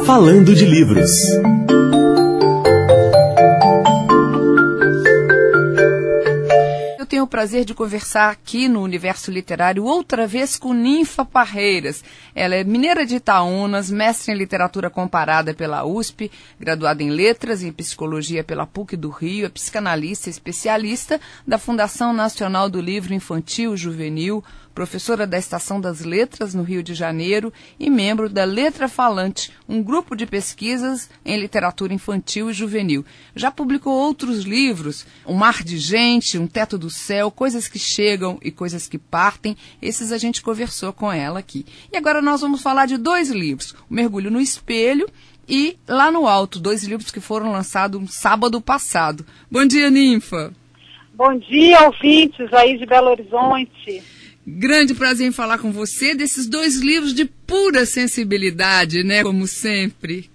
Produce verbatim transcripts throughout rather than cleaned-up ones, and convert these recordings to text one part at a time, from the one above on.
Falando de Livros. Tenho o prazer de conversar aqui no Universo Literário outra vez com Ninfa Parreiras. Ela é mineira de Itaúnas, mestre em literatura comparada pela U S P, graduada em letras e em psicologia pela P U C do Rio, é psicanalista e especialista da Fundação Nacional do Livro Infantil e Juvenil, professora da Estação das Letras no Rio de Janeiro e membro da Letra Falante, um grupo de pesquisas em literatura infantil e juvenil. Já publicou outros livros, Um Mar de Gente, Um Teto do Céu, Coisas que Chegam e Coisas que Partem. Esses a gente conversou com ela aqui. E agora nós vamos falar de dois livros, O Mergulho no Espelho e Lá no Alto, dois livros que foram lançados no sábado passado. Bom dia, Ninfa. Bom dia, ouvintes aí de Belo Horizonte. Grande prazer em falar com você desses dois livros de pura sensibilidade, né? Como sempre.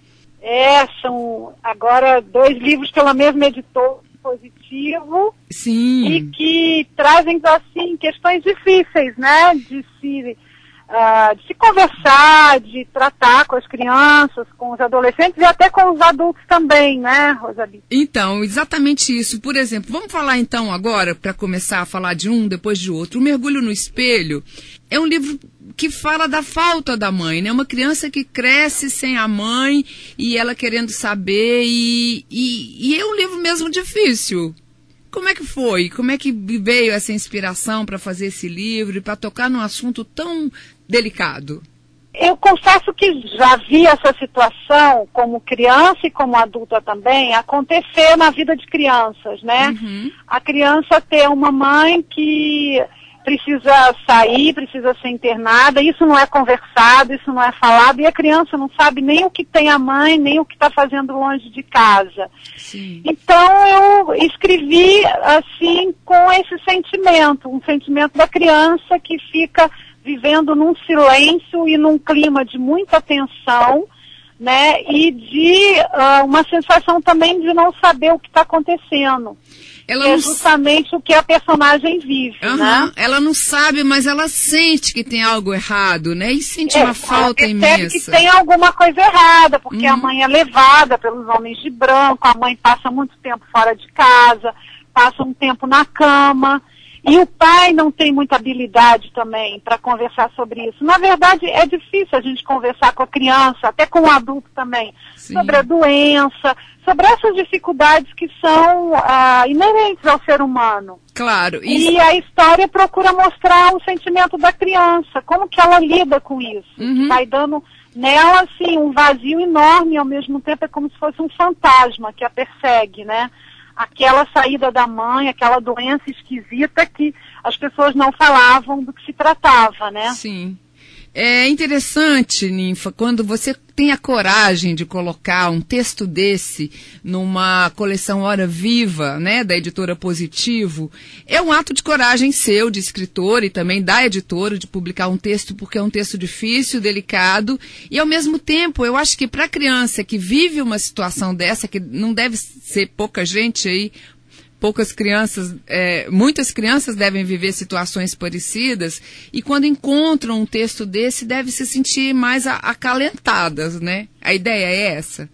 É, são agora dois livros pela mesma editora, Positivo. Sim. E que trazem, assim, questões difíceis, né? De se, uh, de se conversar, de tratar com as crianças, com os adolescentes e até com os adultos também, né, Rosalie? Então, exatamente isso. Por exemplo, vamos falar então agora, para começar a falar de um depois de outro. O Mergulho no Espelho é um livro que fala da falta da mãe, né? Uma criança que cresce sem a mãe e ela querendo saber e, e, e é um livro mesmo difícil. Como é que foi? Como é que veio essa inspiração para fazer esse livro e para tocar num assunto tão delicado? Eu confesso que já vi essa situação, como criança e como adulta também, acontecer na vida de crianças, né? Uhum. A criança ter uma mãe que precisa sair, precisa ser internada, isso não é conversado, isso não é falado, e a criança não sabe nem o que tem a mãe, nem o que está fazendo longe de casa. Sim. Então eu escrevi assim com esse sentimento, um sentimento da criança que fica vivendo num silêncio e num clima de muita tensão, né, e de uh, uma sensação também de não saber o que está acontecendo. Ela é não... justamente o que a personagem vive, uhum. né? Ela não sabe, mas ela sente que tem algo errado, né? E sente é, uma falta ela imensa. Que tem alguma coisa errada, porque uhum. a mãe é levada pelos homens de branco, a mãe passa muito tempo fora de casa, passa um tempo na cama, e o pai não tem muita habilidade também para conversar sobre isso. Na verdade, é difícil a gente conversar com a criança, até com o adulto também, Sim. sobre a doença, sobre essas dificuldades que são ah, inerentes ao ser humano. Claro. Isso... E a história procura mostrar o sentimento da criança, como que ela lida com isso. Uhum. Vai dando nela, assim, um vazio enorme, e ao mesmo tempo é como se fosse um fantasma que a persegue, né? Aquela saída da mãe, aquela doença esquisita que as pessoas não falavam do que se tratava, né? Sim. É interessante, Ninfa, quando você tem a coragem de colocar um texto desse numa coleção Hora Viva, né, da editora Positivo. É um ato de coragem seu, de escritor, e também da editora, de publicar um texto, porque é um texto difícil, delicado, e ao mesmo tempo, eu acho que para a criança que vive uma situação dessa, que não deve ser pouca gente aí, poucas crianças, é, muitas crianças devem viver situações parecidas e quando encontram um texto desse devem se sentir mais a, acalentadas, né? A ideia é essa?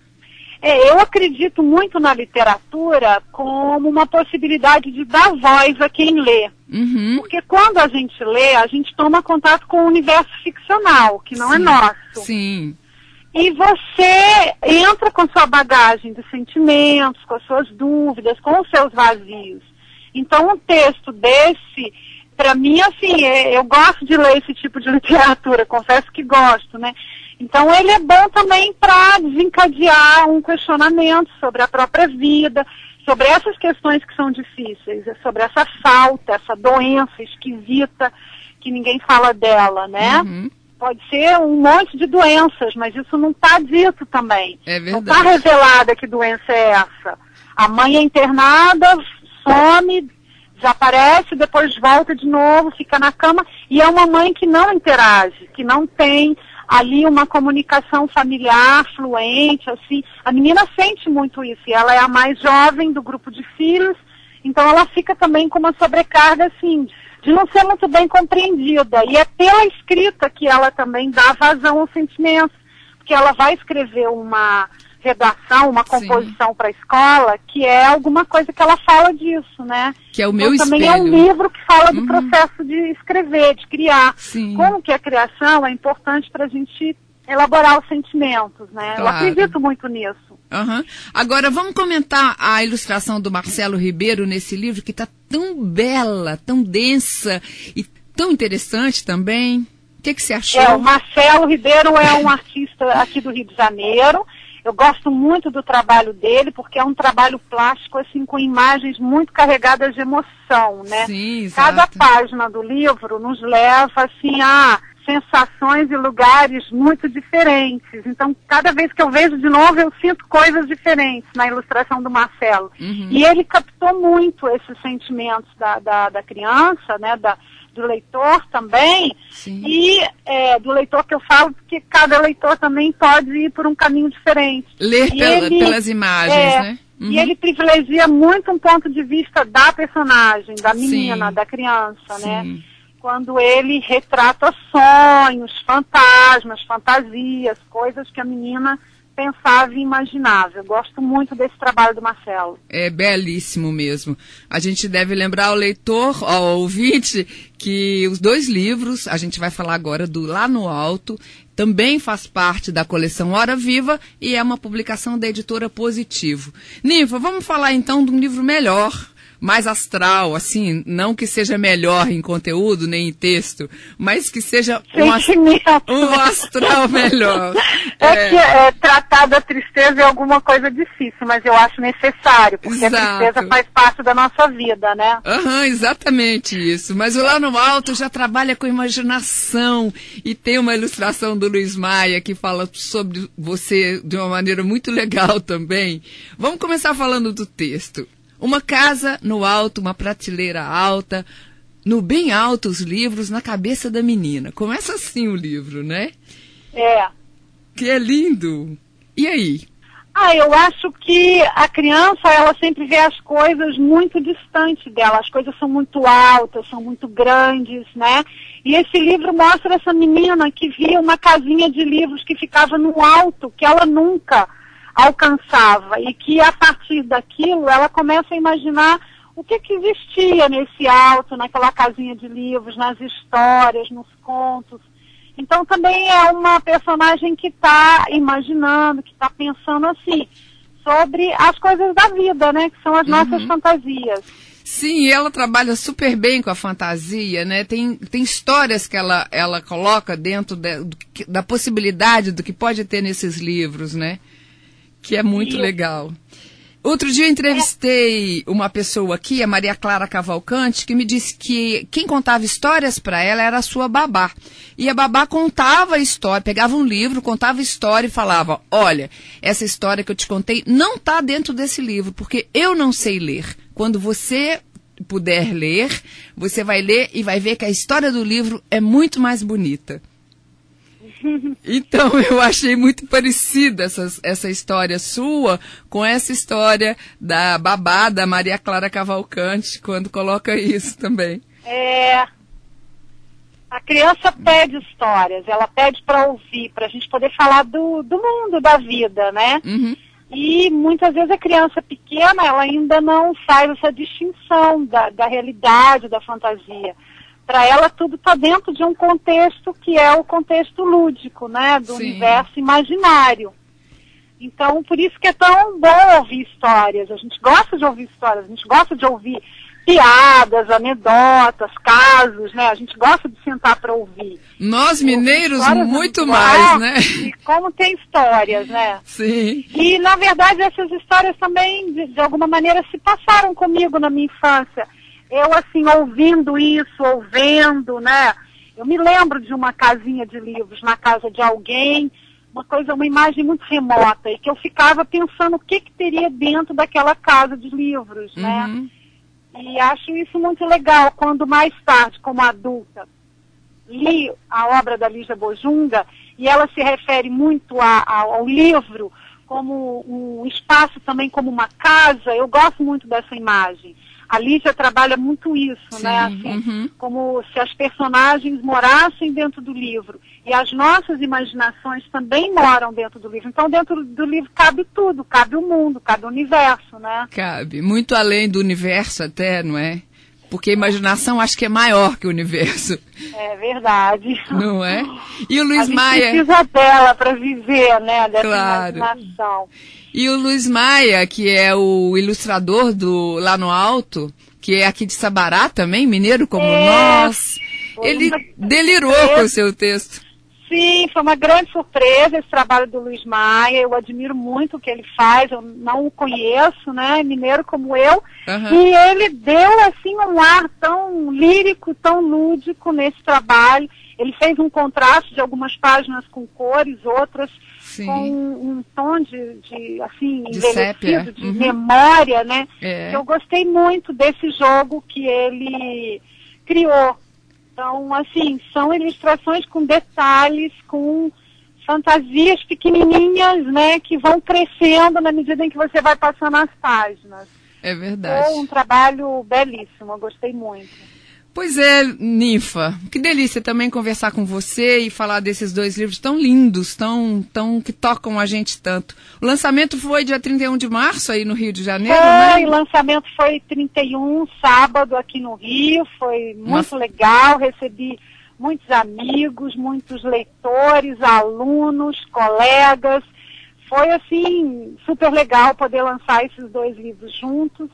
É, eu acredito muito na literatura como uma possibilidade de dar voz a quem lê. Uhum. Porque quando a gente lê, a gente toma contato com o universo ficcional, que não Sim. é nosso. Sim. E você entra com sua bagagem de sentimentos, com as suas dúvidas, com os seus vazios. Então, um texto desse, para mim, assim, eu gosto de ler esse tipo de literatura, confesso que gosto, né? Então, ele é bom também para desencadear um questionamento sobre a própria vida, sobre essas questões que são difíceis, sobre essa falta, essa doença esquisita que ninguém fala dela, né? Uhum. Pode ser um monte de doenças, mas isso não está dito também. É verdade. Não está revelada que doença é essa. A mãe é internada, some, desaparece, depois volta de novo, fica na cama, e é uma mãe que não interage, que não tem ali uma comunicação familiar fluente, assim. A menina sente muito isso, e ela é a mais jovem do grupo de filhos, então ela fica também com uma sobrecarga, assim, de não ser muito bem compreendida. E é pela escrita que ela também dá vazão aos sentimentos, porque ela vai escrever uma redação, uma composição para a escola, que é alguma coisa que ela fala disso, né? Que é o meu então, espelho. Também é um livro que fala do uhum. processo de escrever, de criar. Sim. Como que a criação é importante para a gente elaborar os sentimentos, né? Claro. Eu acredito muito nisso. Uhum. Agora, vamos comentar a ilustração do Marcelo Ribeiro nesse livro, que está tão bela, tão densa e tão interessante também. O que, que você achou? É, o Marcelo Ribeiro é um artista aqui do Rio de Janeiro. Eu gosto muito do trabalho dele, porque é um trabalho plástico, assim, com imagens muito carregadas de emoção, né? Sim, exato. Cada página do livro nos leva, assim, a sensações e lugares muito diferentes. Então, cada vez que eu vejo de novo, eu sinto coisas diferentes na ilustração do Marcelo. Uhum. E ele captou muito esses sentimentos da, da, da criança, né, da, do leitor também. Sim. E é, do leitor que eu falo, porque cada leitor também pode ir por um caminho diferente. Ler pela, ele, pelas imagens, é, né? Uhum. E ele privilegia muito um ponto de vista da personagem, da menina, Sim. da criança, Sim. né? Quando ele retrata sonhos, fantasmas, fantasias, coisas que a menina pensava e imaginava. Eu gosto muito desse trabalho do Marcelo. É belíssimo mesmo. A gente deve lembrar ao leitor, ao ouvinte, que os dois livros, a gente vai falar agora do Lá no Alto, também faz parte da coleção Hora Viva e é uma publicação da editora Positivo. Ninfa, vamos falar então de um livro melhor, mais astral, assim, não que seja melhor em conteúdo nem em texto, mas que seja um, ast um astral melhor. É, é que é, tratar da tristeza é alguma coisa difícil, mas eu acho necessário, porque Exato. A tristeza faz parte da nossa vida, né? Aham, exatamente isso. Mas o Lá no Alto já trabalha com imaginação e tem uma ilustração do Luiz Maia que fala sobre você de uma maneira muito legal também. Vamos começar falando do texto. Uma casa no alto, uma prateleira alta, no bem alto os livros, na cabeça da menina. Começa assim o livro, né? É. Que é lindo. E aí? Ah, eu acho que a criança, ela sempre vê as coisas muito distante dela. As coisas são muito altas, são muito grandes, né? E esse livro mostra essa menina que via uma casinha de livros que ficava no alto, que ela nunca alcançava, e que a partir daquilo ela começa a imaginar o que, que existia nesse alto, naquela casinha de livros, nas histórias, nos contos. Então também é uma personagem que está imaginando, que está pensando assim, sobre as coisas da vida, né, que são as nossas uhum. fantasias. Sim, e ela trabalha super bem com a fantasia, né? Tem, tem histórias que ela, ela coloca dentro da, do, da possibilidade do que pode ter nesses livros, né? Que é muito Isso. legal. Outro dia eu entrevistei uma pessoa aqui, a Maria Clara Cavalcante, que me disse que quem contava histórias para ela era a sua babá. E a babá contava a história, pegava um livro, contava a história e falava, olha, essa história que eu te contei não está dentro desse livro, porque eu não sei ler. Quando você puder ler, você vai ler e vai ver que a história do livro é muito mais bonita. Então, eu achei muito parecida essa, essa história sua com essa história da babá, da Maria Clara Cavalcante, quando coloca isso também. É, a criança pede histórias, ela pede para ouvir, para a gente poder falar do, do mundo, da vida, né? Uhum. E muitas vezes a criança pequena, ela ainda não faz essa distinção da, da realidade, da fantasia. Para ela tudo está dentro de um contexto que é o contexto lúdico, né, do Sim. universo imaginário. Então, por isso que é tão bom ouvir histórias. A gente gosta de ouvir histórias, a gente gosta de ouvir piadas, anedotas, casos, né? A gente gosta de sentar para ouvir. Nós mineiros muito mais, né? E como tem histórias, né? Sim. E, na verdade, essas histórias também, de, de alguma maneira, se passaram comigo na minha infância. Eu, assim, ouvindo isso, ouvendo, né? Eu me lembro de uma casinha de livros na casa de alguém, uma coisa, uma imagem muito remota, e que eu ficava pensando o que, que teria dentro daquela casa de livros, né? Uhum. E acho isso muito legal, quando mais tarde, como adulta, li a obra da Lígia Bojunga, e ela se refere muito a, a, ao livro como um espaço também como uma casa. Eu gosto muito dessa imagem. A Lígia trabalha muito isso, Sim, né? Assim, uhum. Como se as personagens morassem dentro do livro. E as nossas imaginações também moram dentro do livro. Então, dentro do livro cabe tudo, cabe o mundo, cabe o universo, né? Cabe, muito além do universo até, não é? Porque a imaginação acho que é maior que o universo. É verdade. Não é? E o Luiz a gente Maia... precisa dela para viver, né? Dessa claro. imaginação. E o Luiz Maia, que é o ilustrador do Lá no Alto, que é aqui de Sabará também, mineiro como é, nós, ele delirou surpresa. Com o seu texto. Sim, foi uma grande surpresa esse trabalho do Luiz Maia. Eu admiro muito o que ele faz, eu não o conheço, né? Mineiro como eu. Uhum. E ele deu, assim, um ar tão lírico, tão lúdico nesse trabalho. Ele fez um contraste de algumas páginas com cores, outras Sim. com um tom de, de assim, de envelhecido, sépia. de uhum. memória, né? É. Eu gostei muito desse jogo que ele criou. Então, assim, são ilustrações com detalhes, com fantasias pequenininhas, né, que vão crescendo na medida em que você vai passando as páginas. É verdade. Foi um trabalho belíssimo, eu gostei muito. Pois é, Ninfa, que delícia também conversar com você e falar desses dois livros tão lindos, tão, tão que tocam a gente tanto. O lançamento foi dia trinta e um de março aí no Rio de Janeiro, foi, né? O lançamento foi trinta e um, sábado aqui no Rio, foi muito Uma... legal, recebi muitos amigos, muitos leitores, alunos, colegas. Foi, assim, super legal poder lançar esses dois livros juntos.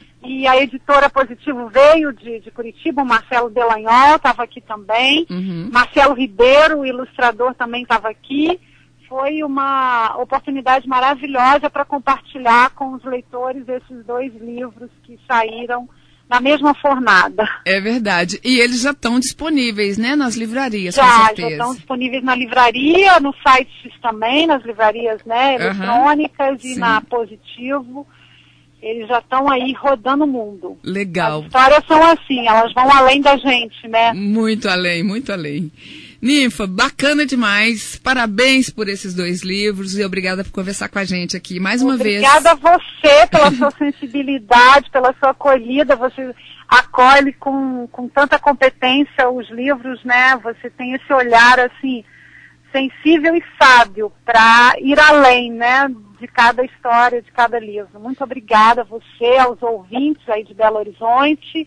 E a editora Positivo veio de, de Curitiba, o Marcelo Delanhol estava aqui também. Uhum. Marcelo Ribeiro, o ilustrador, também estava aqui. Foi uma oportunidade maravilhosa para compartilhar com os leitores esses dois livros que saíram na mesma fornada. É verdade. E eles já estão disponíveis, né, nas livrarias, já, com certeza. Já estão disponíveis na livraria, no site também, nas livrarias, né, eletrônicas, uhum. e Sim. na Positivo. Eles já estão aí rodando o mundo. Legal. As histórias são assim, elas vão além da gente, né? Muito além, muito além. Ninfa, bacana demais. Parabéns por esses dois livros e obrigada por conversar com a gente aqui mais uma obrigada vez. Obrigada a você pela sua sensibilidade, pela sua acolhida. Você acolhe com, com tanta competência os livros, né? Você tem esse olhar, assim, sensível e sábio para ir além, né? De cada história, de cada livro. Muito obrigada a você, aos ouvintes aí de Belo Horizonte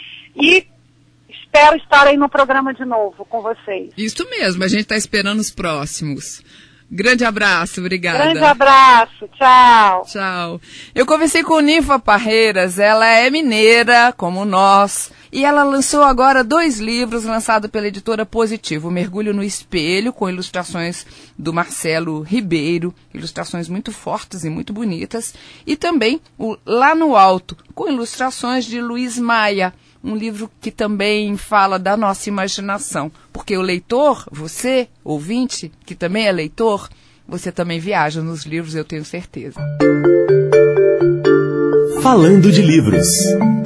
e espero estar aí no programa de novo com vocês. Isso mesmo, a gente está esperando os próximos. Grande abraço, obrigada. Grande abraço, tchau. Tchau. Eu conversei com Ninfa Parreiras, ela é mineira, como nós, e ela lançou agora dois livros lançados pela editora Positivo, Mergulho no Espelho, com ilustrações do Marcelo Ribeiro, ilustrações muito fortes e muito bonitas, e também o Lá no Alto, com ilustrações de Luiz Maia, um livro que também fala da nossa imaginação, porque o leitor, você, ouvinte, que também é leitor, você também viaja nos livros, eu tenho certeza. Falando de livros.